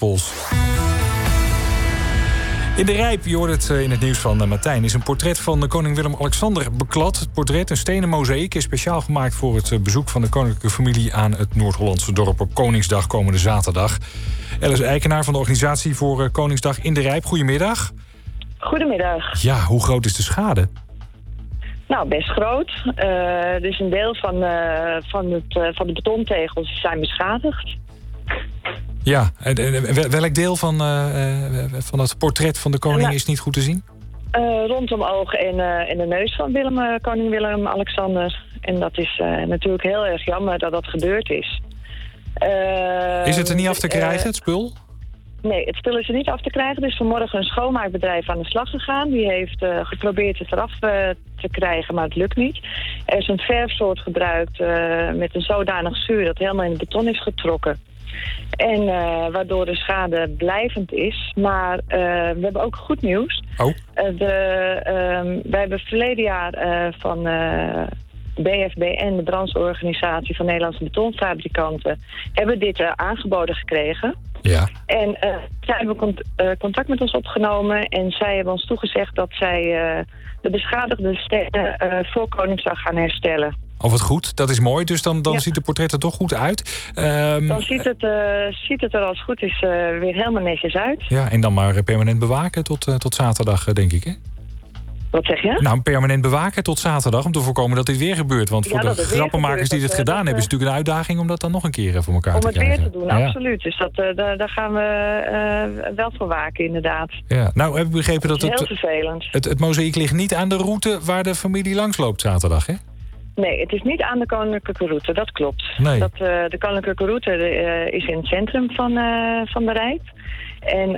pols. In de Rijp, je hoort het in het nieuws van Martijn, is een portret van koning Willem-Alexander beklad. Het portret, een stenen mozaïek, is speciaal gemaakt voor het bezoek van de koninklijke familie aan het Noord-Hollandse dorp op Koningsdag komende zaterdag. Alice Eikenaar van de organisatie voor Koningsdag in de Rijp. Goedemiddag. Goedemiddag. Ja, hoe groot is de schade? Nou, best groot. Dus een deel van de betontegels zijn beschadigd. Ja, welk deel van het portret van de koning is niet goed te zien? Rondom oog en de neus van koning Willem-Alexander. En dat is natuurlijk heel erg jammer dat dat gebeurd is. Is het er niet af te krijgen, het spul? Nee, het spul is er niet af te krijgen. Er is vanmorgen een schoonmaakbedrijf aan de slag gegaan. Die heeft geprobeerd het eraf te krijgen, maar het lukt niet. Er is een verfsoort gebruikt met een zodanig zuur dat helemaal in het beton is getrokken. En waardoor de schade blijvend is. Maar we hebben ook goed nieuws. Oh. Wij hebben verleden jaar van BFBN, de brancheorganisatie van Nederlandse betonfabrikanten, hebben dit aangeboden gekregen. Ja. En zij hebben contact met ons opgenomen en zij hebben ons toegezegd dat zij de beschadigde stenen voor Koningsdag gaan herstellen. Oh, wat goed. Dat is mooi. Dus dan ziet de portret er toch goed uit. Dan ziet het er als het goed is weer helemaal netjes uit. Ja, en dan maar permanent bewaken tot zaterdag, denk ik, hè? Wat zeg je? Nou, permanent bewaken tot zaterdag om te voorkomen dat dit weer gebeurt. Want voor de grappenmakers die dit gedaan hebben, is het natuurlijk een uitdaging om dat dan nog een keer voor elkaar te krijgen. Om het weer te doen, absoluut. Dus daar gaan we wel voor waken, inderdaad. Ja. Nou, heb ik begrepen dat heel vervelend. Het mozaïek ligt niet aan de route waar de familie langsloopt zaterdag, hè? Nee, het is niet aan de koninklijke route, dat klopt. Nee. De koninklijke route is in het centrum van de Rijp. En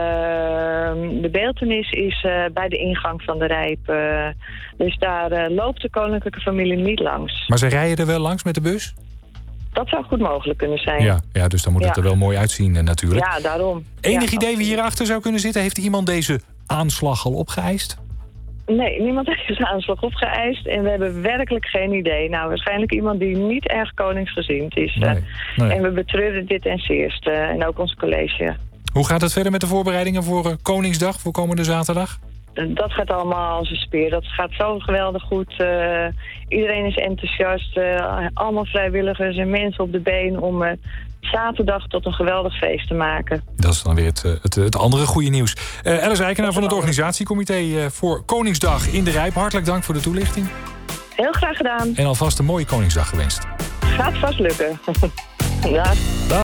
de beeltenis is bij de ingang van de Rijp. Dus daar loopt de koninklijke familie niet langs. Maar ze rijden er wel langs met de bus? Dat zou goed mogelijk kunnen zijn. Ja, dus dan moet het er wel mooi uitzien natuurlijk. Ja, daarom. Enig idee wie hierachter zou kunnen zitten? Heeft iemand deze aanslag al opgeëist? Nee, niemand heeft deze aanslag opgeëist. En we hebben werkelijk geen idee. Nou, waarschijnlijk iemand die niet erg koningsgezind is. Nee. En we betreuren dit ten zeerste. En ook ons college. Hoe gaat het verder met de voorbereidingen voor Koningsdag, voor komende zaterdag? Dat gaat allemaal als een speer. Dat gaat zo geweldig goed. Iedereen is enthousiast. Allemaal vrijwilligers en mensen op de been om zaterdag tot een geweldig feest te maken. Dat is dan weer het andere goede nieuws. Alice Eikenaar van het organisatiecomité voor Koningsdag in de Rijp. Hartelijk dank voor de toelichting. Heel graag gedaan. En alvast een mooie Koningsdag gewenst. Gaat vast lukken. Ja.